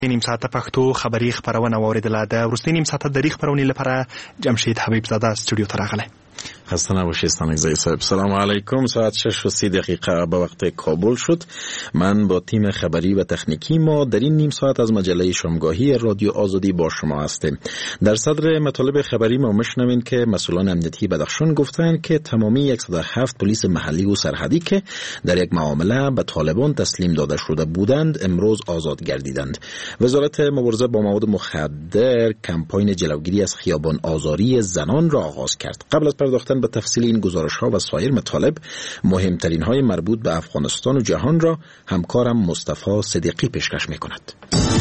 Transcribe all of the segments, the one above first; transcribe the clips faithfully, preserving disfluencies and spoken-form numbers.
نیم ساعت پښتو خبري خبرونه اوریدله. د وروستي نیم ساعت د دې خبرونې لپاره جمشید حبیب زاده استودیو ته راغلی. خسته نباشید ستانکزی صاحب. سلام علیکم. ساعت شش و سی دقیقه به وقت کابل شد. من با تیم خبری و تکنیکی ما در این نیم ساعت از مجله شامگاهی رادیو آزادی با شما هستیم. در صدر مطالب خبری ما میشنوین که مسئولان امنیتی بدخشان گفتند که تمامی صد و هفت پلیس محلی و سرحدی که در یک معامله به طالبان تسلیم داده شده بودند امروز آزاد گردیدند. وزارت مبارزه با مواد مخدر کمپاین جلوگیری از خیابان آزاری زنان را آغاز کرد. قبل از پرداختن به تفصیل این گزارش ها و سایر مطالب، مهمترین های مربوط به افغانستان و جهان را همکارم مصطفی صدیقی پیشکش می کند.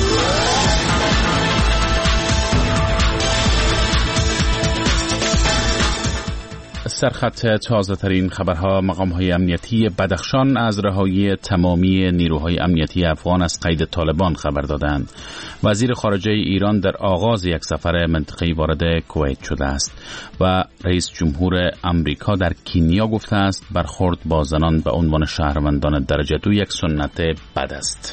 سرخط تازه ترین خبرها. مقام های امنیتی بدخشان از رهایی تمامی نیروهای امنیتی افغان از قید طالبان خبر دادند. وزیر خارجه ایران در آغاز یک سفر منطقه‌ای وارد کویت شده است و رئیس جمهور امریکا در کینیا گفته است برخورد با زنان به عنوان شهروندان درجه دو یک سنت بد است.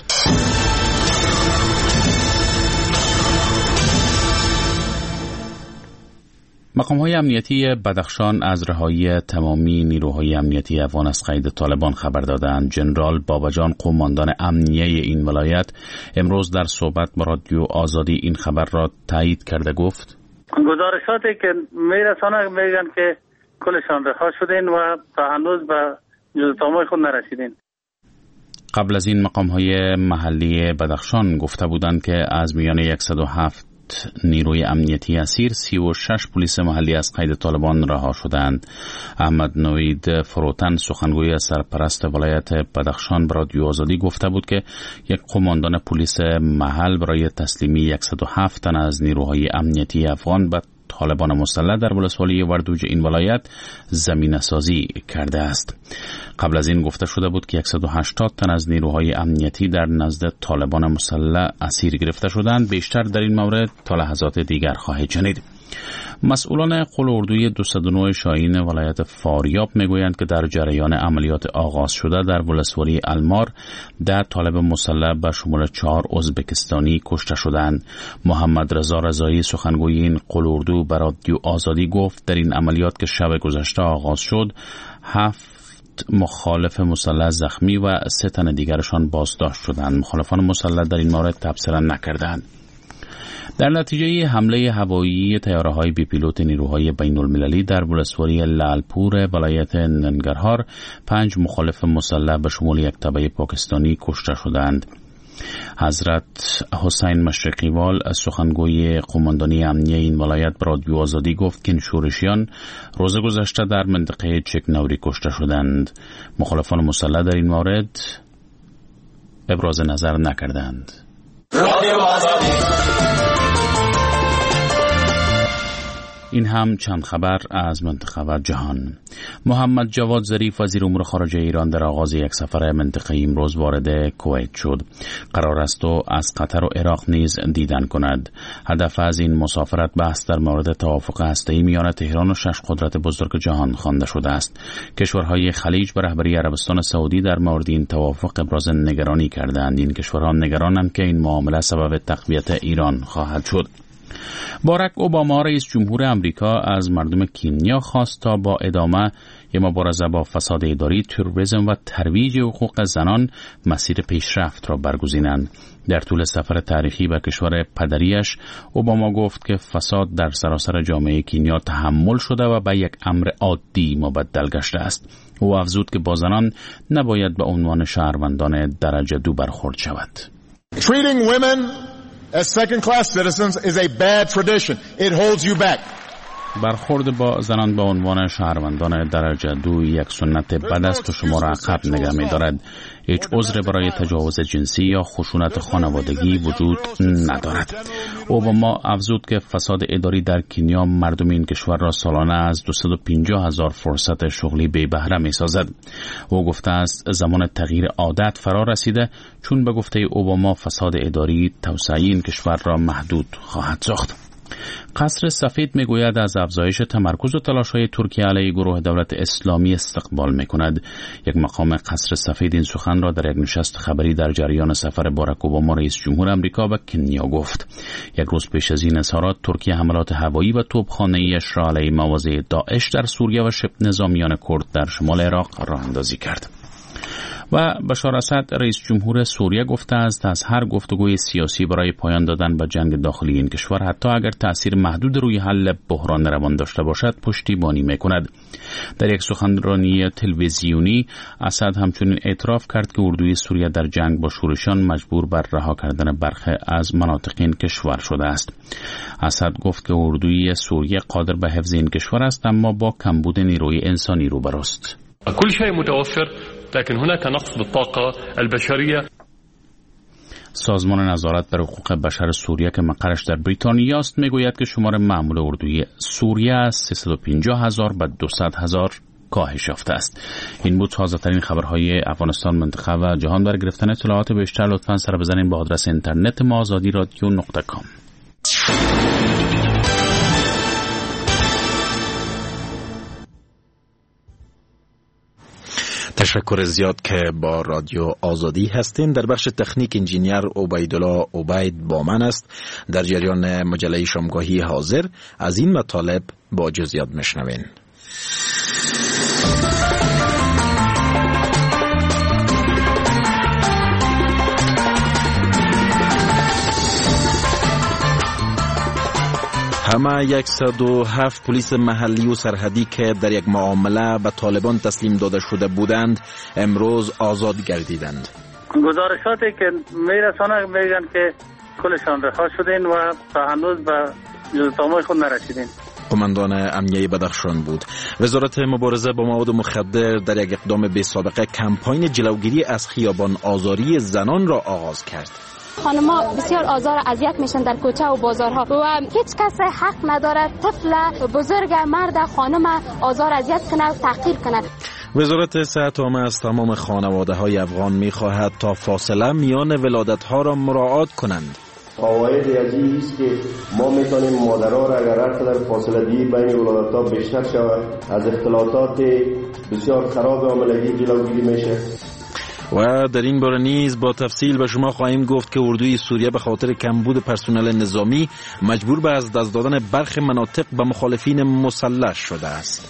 مقام‌های امنیتی بدخشان از رهایی تمامی نیروهای امنیتی افغان از قید طالبان خبر دادند. جنرال باباجان، قماندان امنیه این ولایت، امروز در صحبت با رادیو آزادی این خبر را تایید کرده گفت: گزارشاتی که میرسانه میگن که کلشان رها شدین و تا هنوز به جزتامای خود نرسیدین. قبل از این مقام‌های محلی بدخشان گفته بودند که از میان صد و هفت نیروی امنیتی اسیر سی و شش پلیس محلی از قید طالبان رها شدند. احمد نوید فروتن، سخنگوی سرپرست ولایت بدخشان، به رادیو آزادی گفته بود که یک قماندان پلیس محل برای تسلیمی صد و هفت تن از نیروهای امنیتی افغان به طالبان مسلح در ولسوالی وردوج این ولایت زمینه سازی کرده است. قبل از این گفته شده بود که صد و هشتاد تن از نیروهای امنیتی در نزد طالبان مسلح اسیر گرفته شدند. بیشتر در این مورد تا لحظات دیگر خواهید شنید. مسئولان قل اردوی دویست و نه شاهین ولایت فاریاب میگویند که در جریان عملیات آغاز شده در ولسوالی المار ده طالب مسلح به شمول چهار ازبکستانی کشته شدند. محمد رضا رضایی، سخنگوی این قل اردو، به رادیو آزادی گفت در این عملیات که شب گذشته آغاز شد هفت مخالف مسلح زخمی و سه تن دیگرشان بازداشت شدند. مخالفان مسلح در این مورد تبصره نکردند. در نتیجه حمله هوایی طیاره‌های بی پیلوت نیروهای بین‌المللی در ولسوالی لالپور ولایت ننگرهار پنج مخالف مسلح به شمول یک تبع پاکستانی کشته شدند. حضرت حسین مشرقیوال، از سخنگوی قماندانی امنیه این ولایت، به رادیو آزادی گفت که این شورشیان روز گذشته در منطقه چکنوری کشته شدند. مخالفان مسلح در این مورد ابراز نظر نکردند. رادیو آزادی. این هم چند خبر از منطقه و جهان. محمد جواد ظریف، وزیر امور خارجه ایران، در آغاز یک سفر منطقه‌ای امروز وارد کویت شد. قرار است او از قطر و عراق نیز دیدن کند. هدف از این مسافرت بحث در مورد توافق هسته‌ای میان تهران و شش قدرت بزرگ جهان خوانده شده است. کشورهای خلیج به رهبری عربستان سعودی در مورد این توافق ابراز نگرانی کردند. این کشورها نگرانند که این معامله سبب تقویت ایران خواهد شد. باراک اوباما، رئیس جمهور امریکا، از مردم کینیا خواست تا با ادامه یا مبارزه با فساد اداری، تروریسم و ترویج حقوق زنان مسیر پیشرفت را برگزینند. در طول سفر تاریخی به کشور پدریش، اوباما گفت که فساد در سراسر جامعه کینیا تحمل شده و به یک امر عادی مبدل گشته است. او افزود که با زنان نباید به عنوان شهروندان درجه دو برخورد شود. Treating women as second-class citizens is a bad tradition. It holds you back. برخورد با زنان به عنوان شهروندان درجه دو یک سنت بد است و شما را عقب نگه می‌دارد. هیچ عذر برای تجاوز جنسی یا خشونت خانوادگی وجود ندارد. اوباما افزود که فساد اداری در کینیا مردم این کشور را سالانه از دویست و پنجاه هزار فرصت شغلی بی بهره می‌سازد. او گفته است زمان تغییر عادت فرا رسیده، چون به گفته اوباما فساد اداری توسعه این کشور را محدود خواهد ساخت. قصر سفید میگوید از افزایش تمرکز و تلاش‌های ترکیه علیه گروه دولت اسلامی استقبال میکند. یک مقام قصر سفید این سخن را در یک نشست خبری در جریان سفر باراک اوباما رئیس جمهور آمریکا به کنیا گفت. یک روز پیش از این اظهارات ترکیه حملات هوایی و توپخانه‌ایش را علیه مواضع داعش در سوریه و شبه نظامیان کرد در شمال عراق راه اندازی کرد. و بشار اسد رئیس جمهور سوریه گفته است از هر گفتگوی سیاسی برای پایان دادن به جنگ داخلی این کشور حتی اگر تأثیر محدود روی حل بحران روان داشته باشد پشتیبانی میکند. در یک سخنرانی تلویزیونی اسد همچنین اعتراف کرد که اردوی سوریه در جنگ با شورشیان مجبور بر رها کردن برخی از مناطق این کشور شده است. اسد گفت که اردوی سوریه قادر به حفظ این کشور است اما با کمبود نیروی انسانی روبروست. كل شيء متوفر لكن هناك نقص بالطاقة البشرية. سازمان نظارت بر حقوق بشر سوریه که مقرش در بریتانیا است میگوید که شمار معمول اردوی سوریه از سیصد و پنجاه هزار به دویست هزار کاهش یافته است. این بود تازه ترین خبرهای افغانستان، منطقه و جهان. برای گرفتن اطلاعات بیشتر لطفاً سر بزنید به آدرس اینترنت ما آزادی رادیو نقطه کام. تشکر زیاد که با رادیو آزادی هستین. در بخش تکنیک انجینیر عبیدالله عبید با من است. در جریان مجله شامگاهی حاضر از این مطالب با جزئیات میشنوین. همه صد و هفت پلیس محلی و سرحدی که در یک معامله به طالبان تسلیم داده شده بودند امروز آزاد گردیدند. گزارشاتی که میرسانه میگن که کلشان رها شدین و تا هنوز به جزئیات خود نرسیدین. قماندان امنیه بدخشان بود. وزارت مبارزه با مواد مخدر در یک اقدام بی سابقه کمپاین جلوگیری از خیابان آزاری زنان را آغاز کرد. خانم‌ها بسیار آزار و اذیت میشن در کوچه و بازارها و هیچ کس حق نداره طفل، بزرگ، مرد، خانم آزار اذیت کنه و تحقیر کنه. وزارت صحت عامه از تمام خانواده‌های افغان می‌خواهد تا فاصله میان ولادت‌ها را مراعات کنند. قواعد ریاضی است که ما میتونیم مادرها را اگر هر قدر فاصله دی بین ولادت‌ها بیشتر شود از اختلاطات بسیار خراب حاملگی جلوگیری میشه. و در این باره نیز با تفصیل به شما خواهیم گفت که اردوی سوریه به خاطر کمبود پرسنل نظامی مجبور به از دست دادن برخی مناطق به مخالفین مسلح شده است.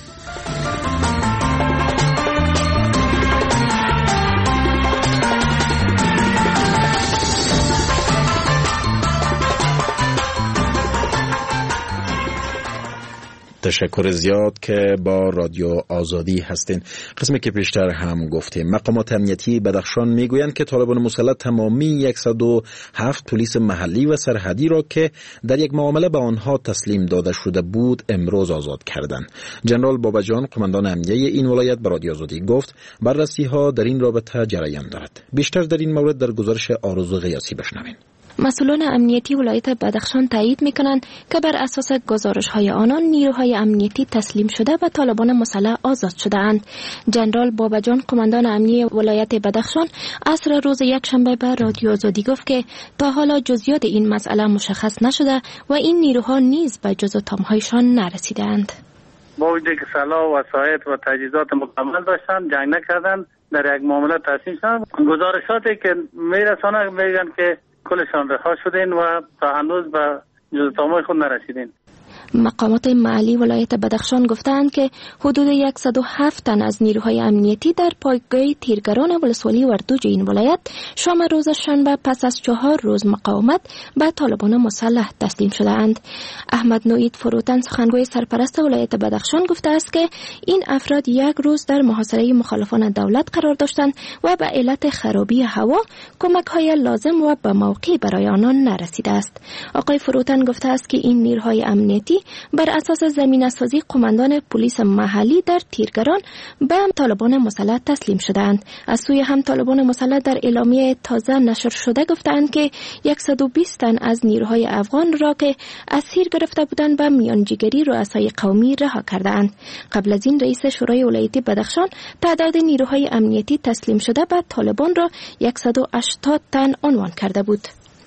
تشکر زیاد که با رادیو آزادی هستین. قسمی که پیشتر هم گفتیم مقامات امنیتی بدخشان میگویند که طالبان مسلح تمامی صد و هفت پلیس محلی و سرحدی را که در یک معامله به آنها تسلیم داده شده بود امروز آزاد کردند. جنرال بابجان قماندان امنیه این ولایت به رادیو آزادی گفت بررسی ها در این رابطه جریان دارد. بیشتر در این مورد در گزارش آرزو غیاثی بشنوین. مسئولان امنیتی ولایت بدخشان تایید میکنند که بر اساس گزارش‌های آنان نیروهای امنیتی تسلیم شده و طالبان مسلح آزاد شده‌اند. جنرال بابجان قماندان امنیه ولایت بدخشان عصر روز یکشنبه به رادیو آزادی گفت که تا حالا جزئیات این مسئله مشخص نشده و این نیروها نیز به جز و تام‌هایشان نرسیدند. با وجودی که سلاح و وسایل و تجهیزات مکمل داشتن، جنگ نکردن، در یک معامله تسلیم شدن. گزارشاتی که میرسانه میگن که کلشان رها شدین و تا هنوز به جزئیات خود نرسیدین. مقامات محلی ولایت بدخشان گفتند که حدود صد و هفت تن از نیروهای امنیتی در پایگاه تیرگران ولسوالی وردوج این ولایت شام روز شنبه پس از چهار روز مقاومت به طالبان مسلح تسلیم شدند. احمد نوید فروتن سخنگوی سرپرست ولایت بدخشان گفته است که این افراد یک روز در محاصره مخالفان دولت قرار داشتند و به علت خرابی هوا کمک‌های لازم و به موقع برای آنان نرسیده است. آقای فروتن گفته است که این نیروهای امنیتی بر اساس زمینه‌سازی قماندان پلیس محلی در تیرگران به طالبان مسلح تسلیم شدند. از سوی هم طالبان مسلح در اعلامیه تازه نشر شده گفتند که صد و بیست تن از نیروهای افغان را که اسیر گرفته بودند به میانجیگری رؤسای قومی رها کردند. قبل از این رئیس شورای ولایتی بدخشان تعداد نیروهای امنیتی تسلیم شده به طالبان را صد و هشتاد تن عنوان کرده بود.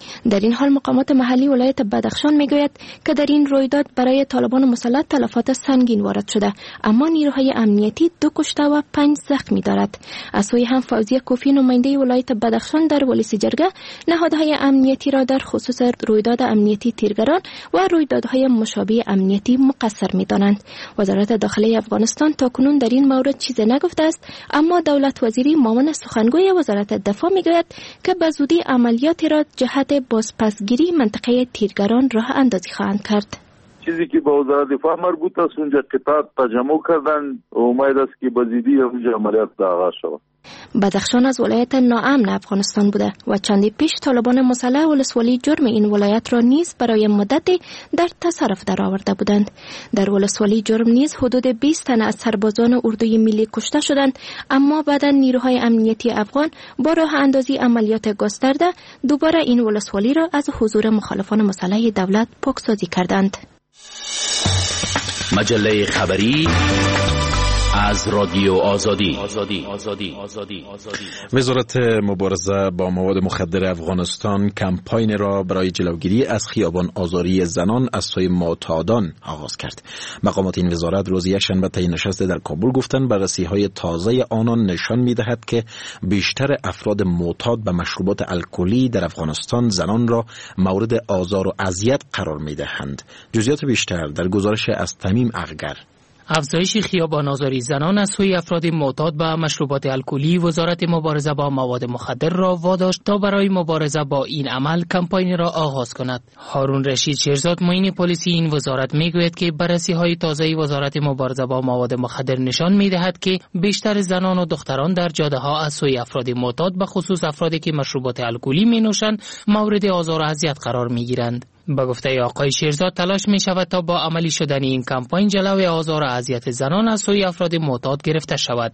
در این حال مقامات محلی ولایت بدخشان میگوید که در این رویداد برای طالبان مسلح تلفات سنگین وارد شده، اما نیروهای امنیتی دو کشته و پنج زخمی دارد. از سوی هم فوزیه کوفی نماینده ولایت بدخشان در ولسی جرگه نهادهای امنیتی را در خصوص رویداد امنیتی تیرگران و رویدادهای مشابه امنیتی مقصر می‌دانند. وزارت داخلی افغانستان تاکنون در این مورد چیزی نگفته است، اما دولت وزیری مامون سخنگوی وزارت دفاع میگوید که به زودی عملیاتی را جهت بازپسگیری منطقه تیرگران راه اندازی خواهند کرد. چیزی که با وزارت دفاع مربوط است اونجا قطعات تجمع کردن و امید است که به زودی اونجا عملیات آغاز شود. بدخشان از ولایت ناامن افغانستان بوده و چندی پیش طالبان مسلح ولسوالی جرم این ولایت را نیز برای مدتی در تصرف درآورده بودند. در ولسوالی جرم نیز حدود بیست تن از سربازان اردوی ملی کشته شدند، اما بعدا نیروهای امنیتی افغان با راه اندازی عملیات گسترده دوباره این ولسوالی را از حضور مخالفان مسلح دولت پاکسازی کردند. مجله خبری از رادیو آزادی. آزادی. آزادی. آزادی. آزادی. وزارت مبارزه با مواد مخدر افغانستان کمپاین را برای جلوگیری از خیابان آزاری زنان از سوی معتادان آغاز کرد. مقامات این وزارت روز یکشنبه طی نشست در کابل گفتند بررسی‌های تازه آنان نشان می‌دهد که بیشتر افراد معتاد به مشروبات الکلی در افغانستان زنان را مورد آزار و اذیت قرار می‌دهند. جزئیات بیشتر در گزارش از تمیم اغگر. افزایش خیابان آزاری زنان از سوی افراد معتاد به مشروبات الکلی وزارت مبارزه با مواد مخدر را واداشت تا برای مبارزه با این عمل کمپاین را آغاز کند. هارون رشید شیرزاد معین پلیسی این وزارت میگوید که بررسی‌های تازه وزارت مبارزه با مواد مخدر نشان می‌دهد که بیشتر زنان و دختران در جاده‌ها از سوی افراد معتاد به خصوص افرادی که مشروبات الکلی می‌نوشند مورد آزار و اذیت قرار می‌گیرند. با گفته آقای شیرزاد تلاش می شود تا با عملی شدن این کمپاین جلوی آزار و اذیت زنان از سوی افراد معتاد گرفته شود.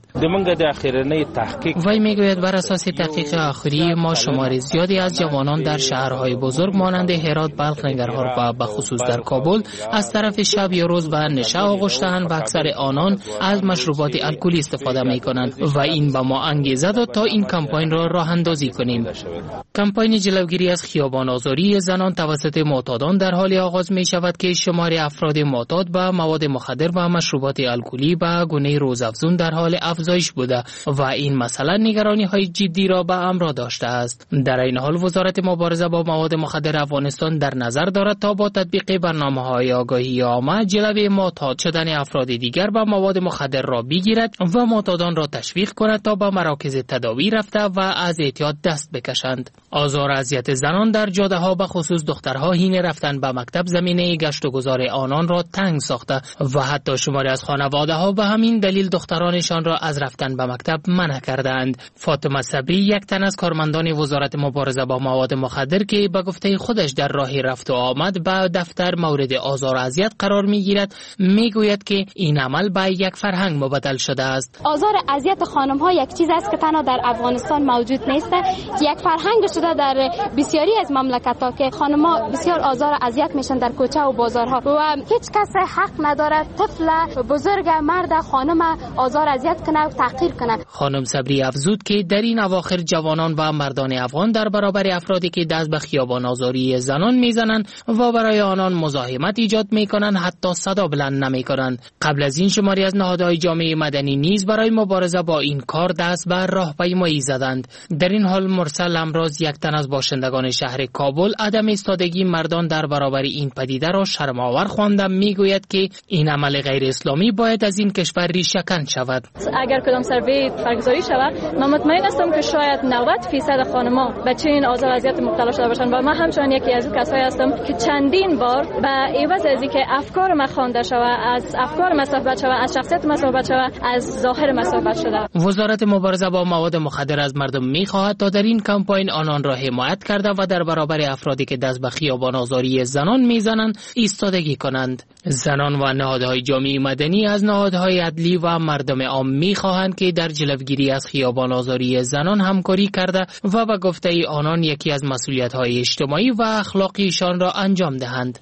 وی می گوید بر اساس تحقیق آخری ما شمار زیادی از جوانان در شهرهای بزرگ مانند هرات، بلخ، ننگرهار و به خصوص در کابل از طرف شب یا روز به نشه آغشته‌اند و اکثر آنان از مشروبات الکلی استفاده می کنند و این به ما انگیزه داد تا این کمپاین را راه اندازی کنیم. کمپاین جلوگیری از خیابان آزاری زنان توسط معتادان در حال آغاز می شود که شمار افراد معتاد به مواد مخدر و مشروبات الکلی به گونه روزافزون در حال افزایش بوده و این مسئله نگرانی های جدی را به همراه داشته است. در این حال وزارت مبارزه با مواد مخدر افغانستان در نظر دارد تا با تطبیق برنامه‌های آگاهی عامه جلوی معتاد شدن افراد دیگر به مواد مخدر را بگیرد و معتادان را تشویق کند تا به مراکز تداوی رفته و از اعتیاد دست بکشند. آزار و اذیت زنان در جاده‌ها به خصوص دخترها حین رفتن به مکتب زمینه گشت و گذار آنان را تنگ ساخته و حتی شماری از خانواده‌ها به همین دلیل دخترانشان را از رفتن به مکتب منع کردند. فاطمه صبری یک تن از کارمندان وزارت مبارزه با مواد مخدر که به گفته خودش در راه رفت و آمد به دفتر مورد آزار و اذیت قرار می‌گیرد میگوید که این عمل به یک فرهنگ مبدل شده است. آزار و اذیت خانم‌ها یک چیز است که تنها در افغانستان موجود نیست، یک فرهنگ شده در بسیاری از مملکت‌ها که خانم‌ها بسیار آزار و اذیت میشن در کوچه و بازارها و هیچ کس حق نداره طفل، بزرگ، مرد، خانم آزار اذیت کنه و تحقیر کنه. خانم صبری افزود که در این اواخر جوانان و مردان افغان در برابر افرادی که دست به خیابان آزاری زنان میزنند و برای آنان مزاحمت ایجاد میکنند حتی صدا بلند نمیکنند. قبل از این شماری از نهادهای جامعه مدنی نیز برای مبارزه با این کار دست به راهپیمایی زدند. در این حال مرسل امروز یک تن از باشندگان شهر کابل عدم ایستادگی مردان در برابر این پدیده را شرم‌آور خوانده میگوید که این عمل غیر اسلامی باید از این کشور ریشه‌کن شود. اگر کدام سروی برگزاری شود من مطمئن هستم که شاید نود درصد خانم‌ها به چنین آزار و اذیت مبتلا شده باشند و من همچنان یکی از کسایی هستم که چندین بار به عوض از اینکه افکار ما خوانده شود، از افکار ما صحبت شود، از شخصیت ما صحبت شود، از ظاهر ما صحبت شده. وزارت مبارزه با مواد مخدر از مردم می‌خواهد تا در این کمپاین آنان را حمایت کرده و در برابر افرادی که دست به خیابان آزاری زنان میزنند ایستادگی کنند. زنان و نهادهای جامعه مدنی از نهادهای عدلی و مردم عام میخواهند که در جلوگیری از خیابان آزاری زنان همکاری کرده و به گفته آنان یکی از مسئولیت‌های اجتماعی و اخلاقیشان را انجام دهند.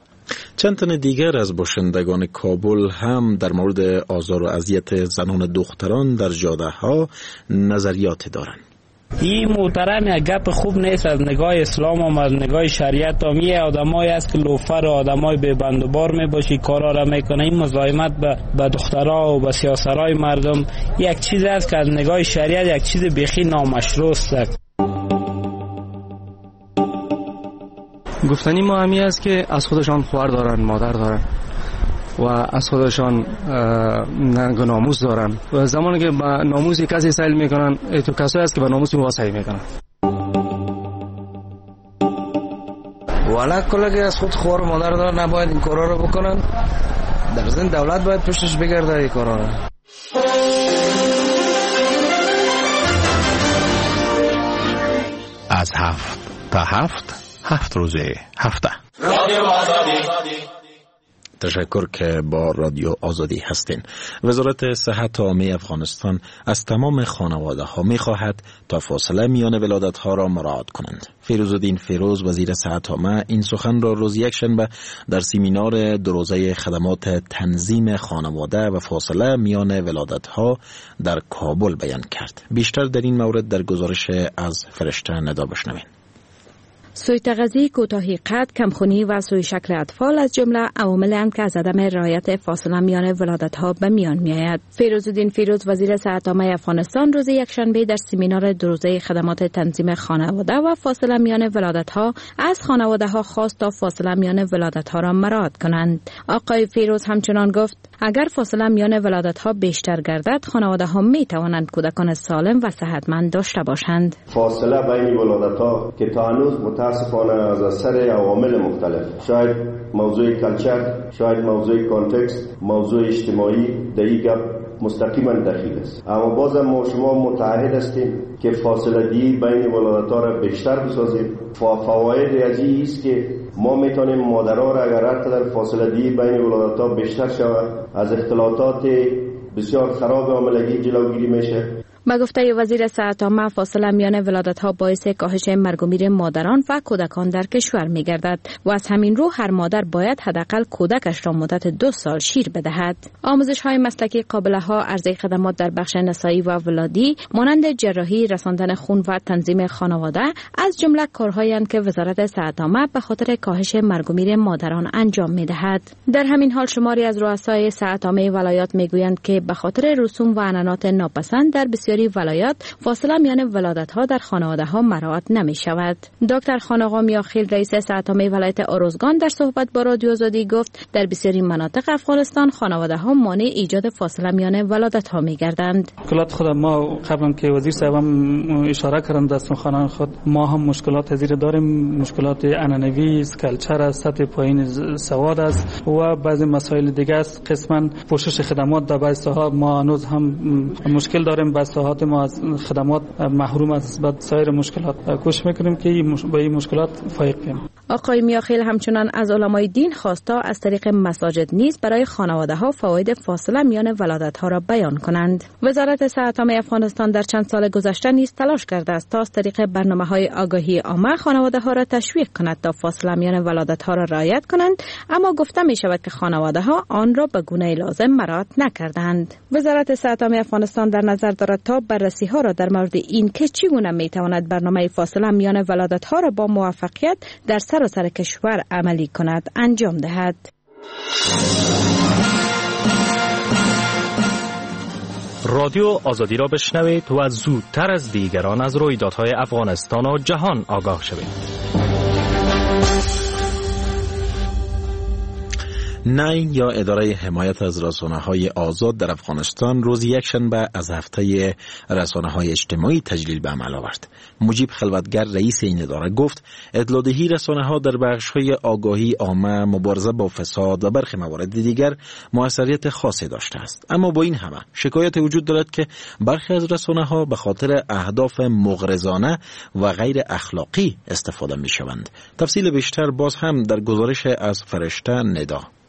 چند تن دیگر از باشندگان کابل هم در مورد آزار و اذیت زنان دختران در جاده‌ها نظریات دارند. این محترم یک گپ خوب نیست از نگاه اسلام هم از نگاه شریعت هم. یه آدمایی است که لوفر و آدمای به بند و بار میباشی کارا را میکنه. این مزاحمت به به دخترها و به سیاسرهای مردم یک چیز است که از نگاه شریعت یک چیز بیخی نامشروع است. گفتنی ما همی است که از خودشان خواهر دارن، مادر دارن و از خودشان ننگ و ناموس دارن و زمانی که با ناموس کسی سیل میکنن تو کسایی است که با ناموس ما سیل میکنن. والا کلا که از خود خواهر و مادر دارن نباید این کارا رو بکنن. در ضمن دولت باید پشتش بگرده این کارا رو. از هفت تا هفت هفت روزه هفته. رادیو آزادی. تشکر که با رادیو آزادی هستین. وزارت صحت عامه افغانستان از تمام خانواده ها می خواهد تا فاصله میان ولادت ها را مراعات کنند. فیروزالدین فیروز وزیر صحت عامه این سخن را روز یکشنبه در سمینار دو روزه خدمات تنظیم خانواده و فاصله میان ولادت ها در کابل بیان کرد. بیشتر در این مورد در گزارش از فرشته ندا بشنوین. سوی تغذیه، کوتاهی قد، کمخونی و سوی شکل اطفال از جمله عواملی که از عدم رعایت فاصله میان ولادت‌ها به میان میآید. فیروزالدین فیروز وزیر صحت عامه افغانستان روز یکشنبه در سمینار دو روزه خدمات تنظیم خانواده و فاصله میان ولادت‌ها از خانواده‌ها خواست تا فاصله میان ولادت‌ها را مراعات کنند. آقای فیروز همچنان گفت اگر فاصله میان ولادت‌ها بیشتر گردد، خانواده‌ها می‌توانند کودکان سالم و صحتمند داشته باشند. فاصله بین ولادت‌ها که تا هنوز متاسفانه از اثر عوامل مختلف، شاید موضوع کلچر، شاید موضوع کانتکست، موضوع اجتماعی در این گپ مستقیما دخیل است. اما بازم ما شما متعهد هستیم که فاصله دی بین ولادت‌ها را بیشتر بسازیم. فواید از این است که ما میتونیم مادرها را اگر هر قدر فاصله دی بین ولادت‌ها بیشتر شود از اختلاطات بسیار خراب حاملگی جلوگیری میشه. به گفته وزیر صحت عامه فاصله میان ولادت‌ها باعث کاهش مرگ و میر مادران و کودکان در کشور می‌گردد و از همین رو هر مادر باید حداقل کودکش را مدت دو سال شیر بدهد. آموزش‌های مسلکی قابل‌ها عرضه خدمات در بخش نسایی و ولادی مانند جراحی، رساندن خون و تنظیم خانواده از جمله کارهایند که وزارت صحت عامه به خاطر کاهش مرگ و میر مادران انجام می‌دهد. در همین حال شماری از رؤسای صحت عامه ولایات می‌گویند که به خاطر رسوم و عنعنات ناپسند در بسیاری ولایات فاصله میان ولادت‌ها در خانواده‌ها مراعات نمی‌شود. دکتر خان آقا میاخیل رئیس صحت عامه ولایت آروزگان در صحبت با رادیو آزادی گفت در بسیاری مناطق افغانستان خانواده‌ها مانع ایجاد فاصله میان ولادت‌ها می‌گردند. مشکلات خود ما قبلا که وزیر صاحب هم اشاره کردند در سخنان خود ما هم مشکلات زیر داریم. مشکلات عنعنوی، کلچر است، سطح پایین سواد است و بعضی مسائل دیگه است. قسما پوشش خدمات در بعضی ساحات ما هنوز هم مشکل داریم. بعضی ساحات ما از خدمات محروم از بعد سایر مشکلات. کوشش میکنیم که با این مشکلات فائق بشیم. آقای میاخیل همچنان از علمای دین خواستا از طریق مساجد نیز برای خانواده‌ها فواید فاصله میان ولادت‌ها را بیان کنند. وزارت صحت عامه افغانستان در چند سال گذشته نیز تلاش کرده است تا از طریق برنامه‌های آگاهی عامه خانواده‌ها را تشویق کند تا فاصله میان ولادت‌ها را رعایت کنند، اما گفته می‌شود که خانواده‌ها آن را به گونه لازم مراعات نکردند. وزارت صحت عامه افغانستان در نظر دارد تا بررسی‌ها را در مورد این که چگونه می‌تواند برنامه فاصله میان ولادت‌ها را با موفقیت در سراسر کشور عملی کند انجام دهد. رادیو آزادی را بشنوید و زودتر از دیگران از رویدادهای افغانستان و جهان آگاه شوید. نی یا اداره حمایت از رسانه‌های آزاد در افغانستان روز یکشنبه از هفته رسانه‌های اجتماعی تجلیل به عمل آورد. مجیب خلوتگر رئیس این اداره گفت اطلاع‌دهی رسانه‌ها در بخش‌های آگاهی عامه، مبارزه با فساد و برخی موارد دیگر موثریت خاصی داشته است. اما با این همه شکایت وجود دارد که برخی از رسانه‌ها به خاطر اهداف مغرضانه و غیر اخلاقی استفاده می‌شوند. تفصیل بیشتر باز هم در گزارش از فرشته ندا.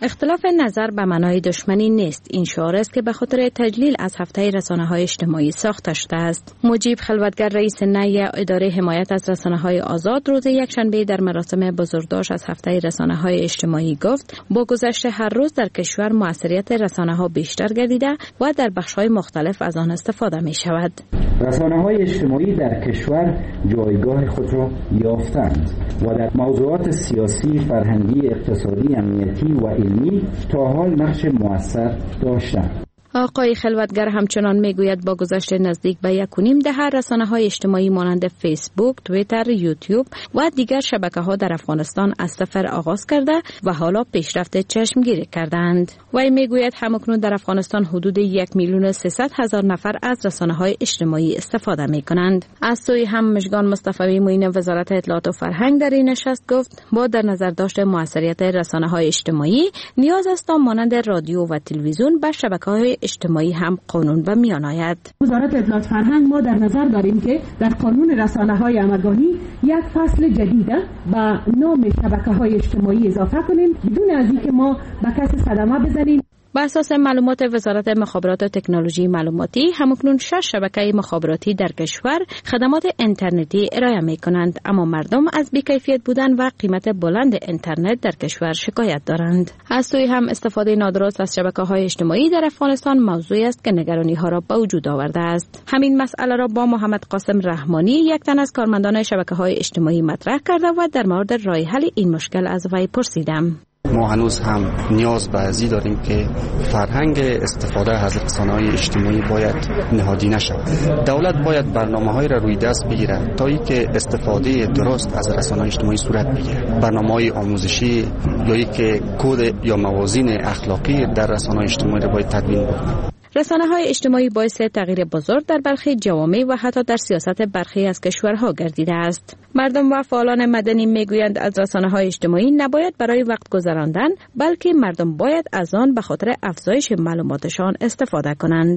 اختلاف نظر به معنای دشمنی نیست. این شعار است که به خاطر تجلیل از هفته رسانه‌های اجتماعی ساخته شده است. مجیب خلوتگر رئیس نهیه اداره حمایت از رسانه‌های آزاد روز یکشنبه در مراسم بزرگداشت از هفته رسانه‌های اجتماعی گفت با گذشت هر روز در کشور موثریت رسانه‌ها بیشتر گردیده و در بخش‌های مختلف از آن استفاده می‌شود. رسانه‌های اجتماعی در کشور جایگاه خود را یافتند و در موضوعات سیاسی، فرهنگی، اقتصادی، امنیتی و علمی تا حال نقش مؤثر داشتند. آقای خلوتگر همچنان میگوید با گذشت نزدیک به یک و نیم دهه رسانه‌های اجتماعی مانند فیسبوک، توییتر، یوتیوب و دیگر شبکه‌ها در افغانستان از صفر آغاز کرده و حالا پیشرفت چشمگیری کردند. وی میگوید همکنون در افغانستان حدود یک میلیون و سیصد هزار نفر از رسانه‌های اجتماعی استفاده می‌کنند. از سوی هم مژگان مصطفی معین وزارت اطلاعات و فرهنگ در این نشست گفت با در نظر داشت موثریت رسانه‌های اجتماعی نیاز است تا مانند رادیو و تلویزیون به شبکه‌های اجتماعی هم قانون به میان آید. وزارت اطلاعات فرهنگ ما در نظر داریم که در قانون رسانه‌های همگانی یک فصل جدید به نام شبکه‌های اجتماعی اضافه کنیم بدون از اینکه ما به کسی صدمه بزنیم. بر اساس معلومات وزارت مخابرات و تکنولوژی معلوماتی همکنون شش شبکه مخابراتی در کشور خدمات اینترنتی ارائه می کنند، اما مردم از بی‌کیفیت بودن و قیمت بلند اینترنت در کشور شکایت دارند. از سوی هم استفاده نادرست از شبکه‌های اجتماعی در افغانستان موضوعی است که نگرانی ها را به وجود آورده است. همین مسئله را با محمد قاسم رحمانی یک تن از کارمندان شبکه‌های اجتماعی مطرح کرده و در مورد راه حل این مشکل از وی پرسیدم. ما هنوز هم نیاز به ازی داریم که فرهنگ استفاده از رسانه‌های اجتماعی باید نهادینه شود. دولت باید برنامه‌های را روی دست بگیرد تا اینکه استفاده درست از رسانه‌های اجتماعی صورت بگیرد. برنامه‌های آموزشی یا اینکه کد یا موازین اخلاقی در رسانه‌های اجتماعی را باید تدوین بکنند. رسانه‌های اجتماعی باعث تغییر بزرگ در برخی جوامع و حتی در سیاست برخی از کشورها گردیده است. مردم و فعالان مدنی میگویند از رسانه‌های اجتماعی نباید برای وقت گذراندن، بلکه مردم باید از آن به خاطر افزایش معلوماتشان استفاده کنند.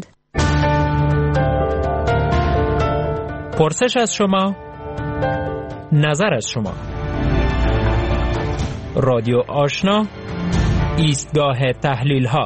پرسش از شما، نظر از شما. رادیو آشنا، ایستگاه تحلیل ها.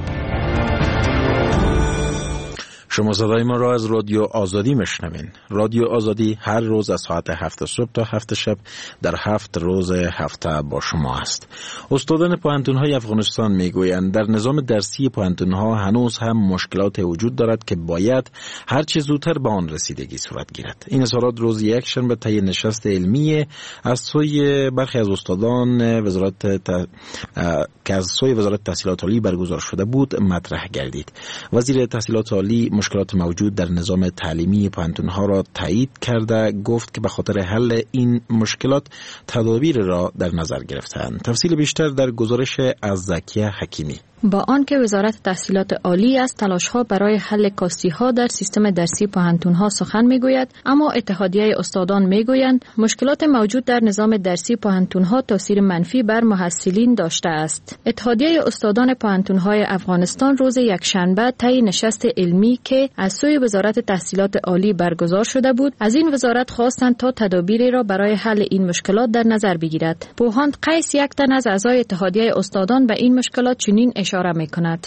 شما صدای ما را از رادیو آزادی میشنوین. رادیو آزادی هر روز از ساعت هفت صبح تا هفت شب در هفت روز هفته با شما است. استادان پوهنتون‌های افغانستان میگویند در نظام درسی پوهنتون‌ها هنوز هم مشکلات وجود دارد که باید هر چه زودتر به آن رسیدگی صورت گیرد. این اظهارات روز یکشنبه طی نشست علمی از سوی برخی از استادان وزارت ت... که از سوی وزارت تحصیلات عالی برگزار شده بود مطرح گردید. وزیر تحصیلات عالی مشکلات موجود در نظام تعلیمی پوهنتون‌ها را تایید کرده، گفت که به خاطر حل این مشکلات تدابیر را در نظر گرفتند. تفصیل بیشتر در گزارش از زکیه حکیمی. با آنکه وزارت تحصیلات عالی از تلاش‌ها برای حل کاستی‌ها در سیستم درسی پوهنتون‌ها سخن می‌گوید، اما اتحادیه استادان می‌گویند مشکلات موجود در نظام درسی پوهنتون‌ها تاثیر منفی بر محصلین داشته است. اتحادیه استادان پوهنتون‌های افغانستان روز یکشنبه طی نشست علمی که از سوی وزارت تحصیلات عالی برگزار شده بود، از این وزارت خواستند تا تدابیری را برای حل این مشکلات در نظر بگیرد. پوهاند قیس، یک تن از اعضای اتحادیه استادان، به این مشکلات چنین اشاره می‌کند.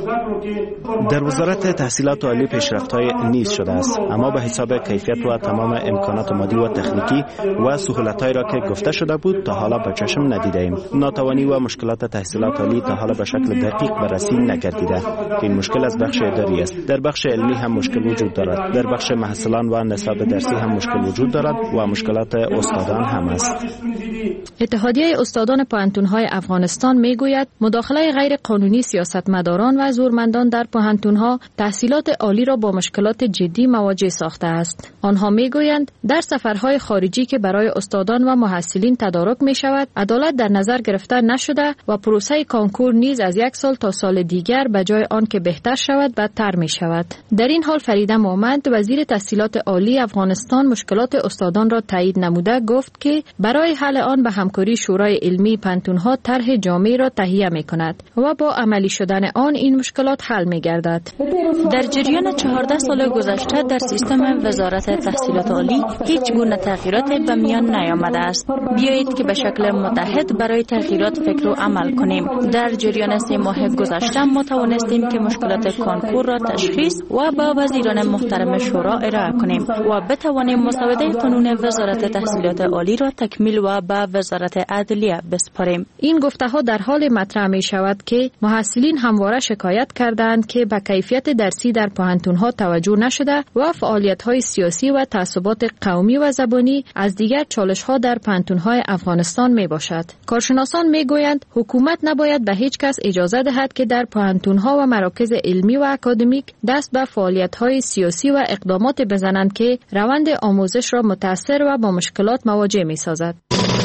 در وزارت تحصیلات عالی پیشرفت‌های نیز شده است، اما به حساب کیفیت و تمام امکانات مادی و تکنیکی و سهولت‌هایی را که گفته شده بود تا حالا به چشم ندیدیم. ناتوانی و مشکلات تحصیلات عالی تا حالا به شکل دقیق بررسی نگردیده که این مشکل از بخش اداری است. در بخش علمی هم مشکل وجود دارد. در بخش محصلان و نصاب درسی هم مشکل وجود دارد و مشکلات استادان هم است. اتحادیه استادان پوهنتون‌های افغانستان میگوید مداخله غیر قانونی سیاستمداران و زورمندان در پوهنتون‌ها تحصیلات عالی را با مشکلات جدی مواجه ساخته است. آنها میگویند در سفرهای خارجی که برای استادان و محصلین تدارک می‌شود، عدالت در نظر گرفته نشده و پروسه کانکور نیز از یک سال تا سال دیگر به جای آن که بهتر شود بدتر می‌شود. در این حال فریده محمد، وزیر تحصیلات عالی افغانستان، مشکلات استادان را تایید نموده گفت که برای حل آن به همکاری شورای علمی پوهنتون‌ها طرح جامع را تهیه می‌کند و با عملی شدن آن این مشکلات حل می گردد. در جریان چهارده سال گذشته در سیستم وزارت تحصیلات عالی هیچ گونه تغییرات به میان نیامده است. بیایید که به شکل متحد برای تغییرات فکر و عمل کنیم. در جریان سه ماه گذشته ما توانستیم که مشکلات کانکور را تشخیص و با وزیران محترم شورا ارائه کنیم و بتوانیم مسوده قانون وزارت تحصیلات عالی را تکمیل و به وزارت عدلیه بسپاریم. این گفته ها در حال مطرح می شود که محصلین همواره شکایت کردند که به کیفیت درسی در پوهنتون ها توجه نشده و فعالیت های سیاسی و تعصبات قومی و زبانی از دیگر چالش ها در پوهنتون های افغانستان می باشد. کارشناسان می گویند حکومت نباید به هیچ کس اجازه دهد که در پوهنتون ها و مراکز علمی و اکادمیک دست به فعالیت های سیاسی و اقدامات بزنند که روند آموزش را متاثر و با مشکلات مواجه می سازد.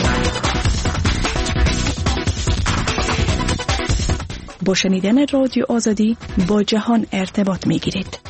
با شنیدن رادیو آزادی با جهان ارتباط می گیرید.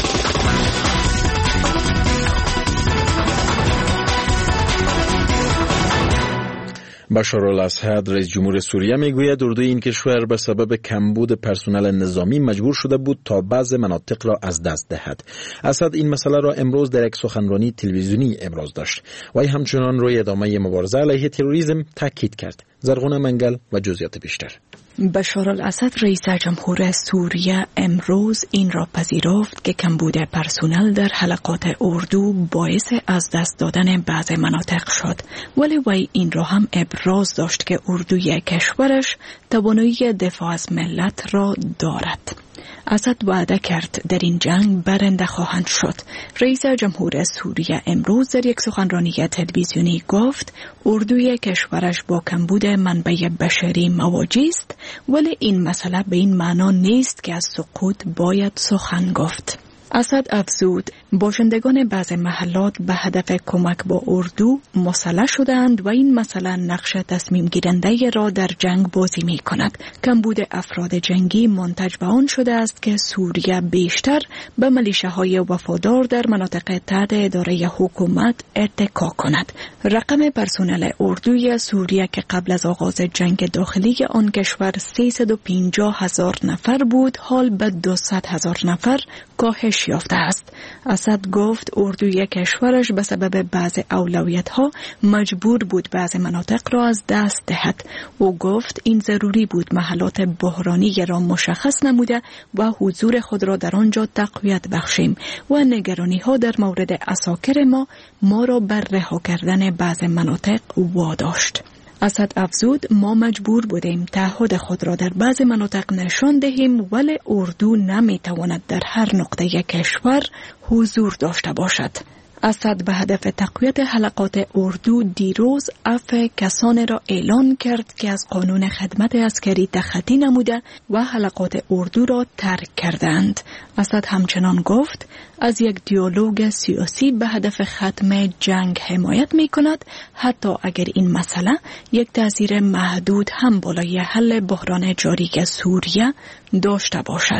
بشار الاسد رئیس جمهور سوریه میگوید اردوی این کشور به سبب کمبود پرسنل نظامی مجبور شده بود تا بعض مناطق را از دست دهد. اسد این مسئله را امروز در یک سخنرانی تلویزیونی ابراز داشت و همچنان روی ادامه مبارزه علیه تروریسم تاکید کرد. زرغونه منگل و جزئیات بیشتر. بشار الاسد رئیس جمهور سوریه امروز این را پذیرفت که کمبود پرسنل در حلقات اردو باعث از دست دادن بعض مناطق شد، ولی وی این را هم ابراز داشت که اردوی کشورش توانایی دفاع از ملت را دارد. اسد وعده کرد در این جنگ برنده خواهند شد. رئیس جمهور سوریه امروز در یک سخنرانی تلویزیونی گفت اردوی کشورش با کمبود منبع بشری مواجه است، ولی این مسئله به این معنا نیست که از سقوط باید سخن گفت. اسد افزود باشندگان بعض محلات به هدف کمک با اردو مسلح شدند و این مسئله نقش تصمیم گیرنده را در جنگ بازی می کند. کمبود افراد جنگی منتج به آن شده است که سوریه بیشتر به ملیشه‌های وفادار در مناطق تحت اداره حکومت اتکا کند. رقم پرسنل اردوی سوریه که قبل از آغاز جنگ داخلی آن کشور سیصد و پنجاه هزار نفر بود، حال به دویست هزار نفر کاهش یافته است. اسد گفت اردوی کشورش به سبب بعض اولویت‌ها مجبور بود بعض مناطق را از دست دهد. او گفت این ضروری بود محلات بحرانی را مشخص نموده و حضور خود را در آنجا تقویت بخشیم و نگرانی‌ها در مورد عساکر ما ما را بر رها کردن بعض مناطق واداشت. اسد افزود ما مجبور بودیم تعهد خود را در بعض مناطق نشان دهیم، ولی اردو نمیتواند در هر نقطه کشور حضور داشته باشد. اسد به هدف تقویت حلقات اردو دیروز عفو کسانی را اعلان کرد که از قانون خدمت عسکری تخطی نموده و حلقات اردو را ترک کردند. اسد همچنان گفت از یک دیالوگ سیاسی به هدف ختم جنگ حمایت می کند، حتی اگر این مسئله یک تأثیر محدود هم بالای حل بحران جاری سوریه داشته باشد.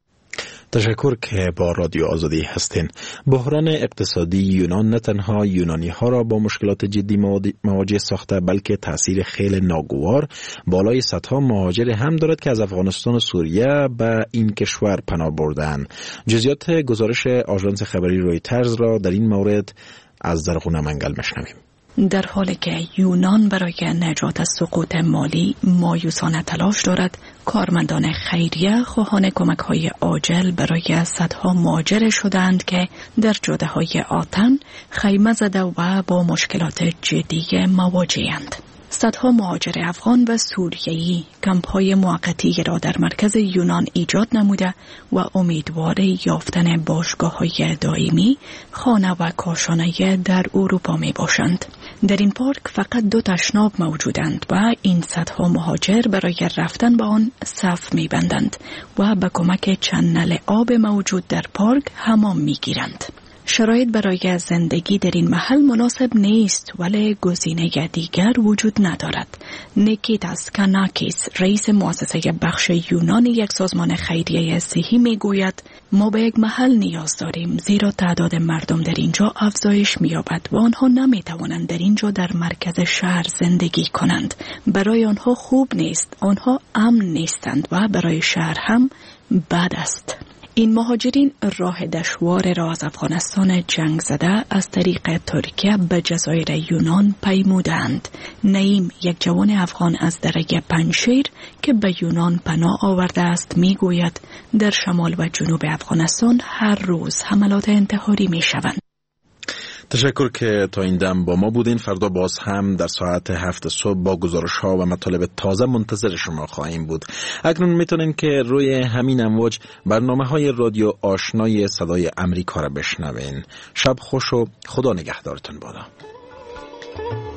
تشکر که با رادیو آزادی هستین. بحران اقتصادی یونان نه تنها یونانی ها را با مشکلات جدی مواجه ساخته، بلکه تاثیر خیلی ناگوار بالای صدها مهاجر هم دارد که از افغانستان و سوریه به این کشور پناه بردند. جزئیات گزارش آژانس خبری رویترز را در این مورد از زرغونه منگل میشنویم. در حالی که یونان برای نجات از سقوط مالی مایوسانه تلاش دارد، کارمندان خیریه خواهان کمک‌های عاجل برای صدها مهاجر شدند که در جاده‌های آتن خیمه زده و با مشکلات جدی مواجه‌اند. صدها مهاجر افغان و سوریه‌ای کمپ‌های موقتی را در مرکز یونان ایجاد نموده و امیدوار یافتن باشگاه‌های دائمی، خانه و کاشانه در اروپا می باشند. در این پارک فقط دو تشناب موجودند و این صدها مهاجر برای رفتن به آن صف می بندند و به کمک چند نل آب موجود در پارک حمام می گیرند. شرایط برای زندگی در این محل مناسب نیست ولی گزینه دیگر وجود ندارد. نیکیتاس کاناکیس رئیس مؤسسه بخش یونان یک سازمان خیریه صحی می گوید ما به یک محل نیاز داریم زیرا تعداد مردم در اینجا افزایش می یابد و آنها نمی توانند در اینجا در مرکز شهر زندگی کنند. برای آنها خوب نیست، آنها امن نیستند و برای شهر هم بد است. این مهاجرین راه دشوار را از افغانستان جنگ زده از طریق ترکیه به جزایر یونان پیمودند. نعیم یک جوان افغان از درجه پنجشیر که به یونان پناه آورده است میگوید در شمال و جنوب افغانستان هر روز حملات انتحاری می شوند. تشکر که تا این دم با ما بودین. فردا باز هم در ساعت هفت صبح با گزارش ها و مطالب تازه منتظر شما خواهیم بود. اکنون میتونین که روی همین امواج برنامه های رادیو آشنای صدای امریکا را بشنوین. شب خوش و خدا نگهدارتون بادا.